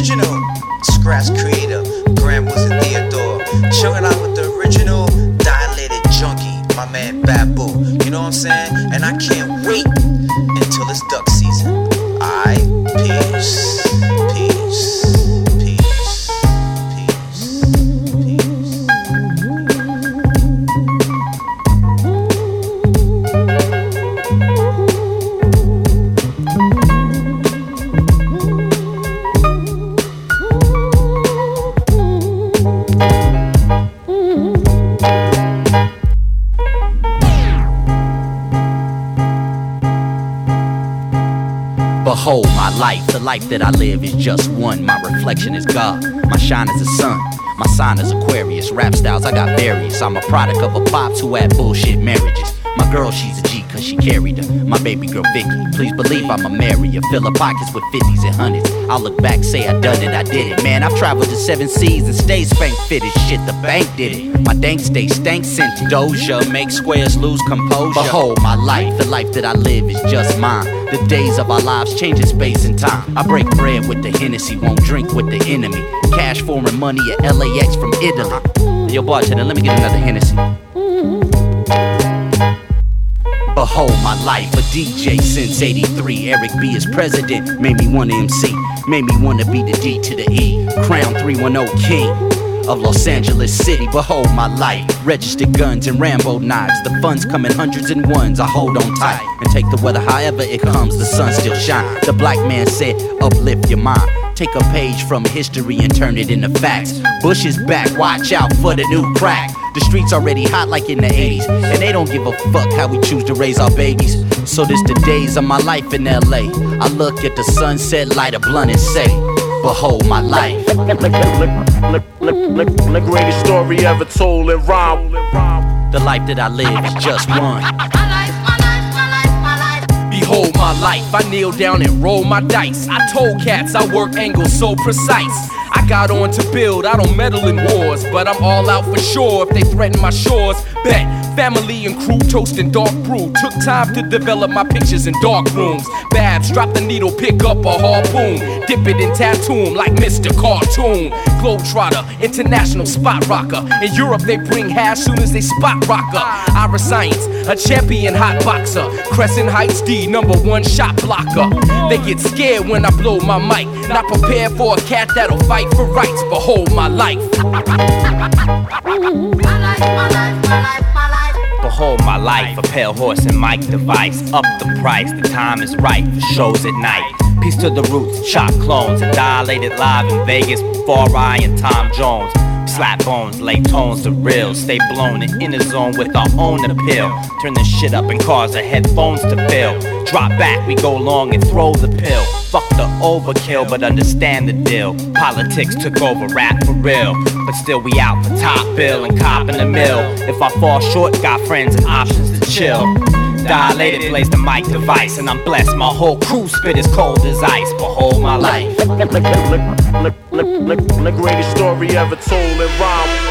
original. Scratch creator, Grand Wizard Theodore. Chillin' out with the original dilated junkie, my man Babu. You know what I'm saying? And I can't wait until it's duck season. Alright, peace. Behold my life, the life that I live is just one. My reflection is God, my shine is the sun. My sign is Aquarius, rap styles I got various. I'm a product of a pops who had bullshit marriages. My girl, she's a G cause she carried her. My baby girl Vicky, please believe I'ma marry her. Fill her pockets with 50s and 100s. I'll look back, say I done it, I did it. Man, I've traveled to 7 seas and stayed spank fitted. Shit, the bank did it. My dank stay stank scented. Doja make squares lose composure. Behold my life, the life that I live is just mine. The days of our lives change in space and time. I break bread with the Hennessy, won't drink with the enemy. Cash foreign money at LAX from Italy. Yo, bartender, let me get another Hennessy. Behold my life, a DJ since 83. Eric B is president, made me wanna MC. Made me wanna be the D to the E. Crown 310 King of Los Angeles City. Behold my life, registered guns and Rambo knives. The funds come in hundreds and ones, I hold on tight and take the weather however it comes, the sun still shines. The black man said, uplift your mind. Take a page from history and turn it into facts. Bush is back, watch out for the new crack. The streets already hot like in the 80s, and they don't give a fuck how we choose to raise our babies. So this the days of my life in LA. I look at the sunset, light a blunt and say, behold my life. The greatest story ever told in rhyme. The life that I live is just one. Behold my life, I kneel down and roll my dice. I told cats I work angles so precise. I got on to build, I don't meddle in wars, but I'm all out for sure if they threaten my shores. Bet, family and crew toasting dark brew. Took time to develop my pictures in dark rooms. Babs, drop the needle, pick up a harpoon. Dip it in tattoo 'em like Mr. Cartoon. Globetrotter, international spot rocker. In Europe they bring hash soon as they spot rocker. Iris Science, a champion hot boxer. Crescent Heights D, #1 shot blocker. They get scared when I blow my mic. Not prepared for a cat that'll fight for rights. Behold my life. Behold my life, a pale horse and mic device. Up the price, the time is right for shows at night. Peace to the roots, chop clones, and dilated live in Vegas before I and Tom Jones. Slap bones, lay tones to real. Stay blown and in the zone with our own appeal. Turn the shit up and cause the headphones to fill. Drop back, we go long and throw the pill. Fuck the overkill, but understand the deal. Politics took over rap for real, but still we out for top bill and cop in the mill. If I fall short, got friends and options to chill. Dilated plays the mic device, and I'm blessed. My whole crew spit as cold as ice. Behold my life. The greatest story ever told in rhyme.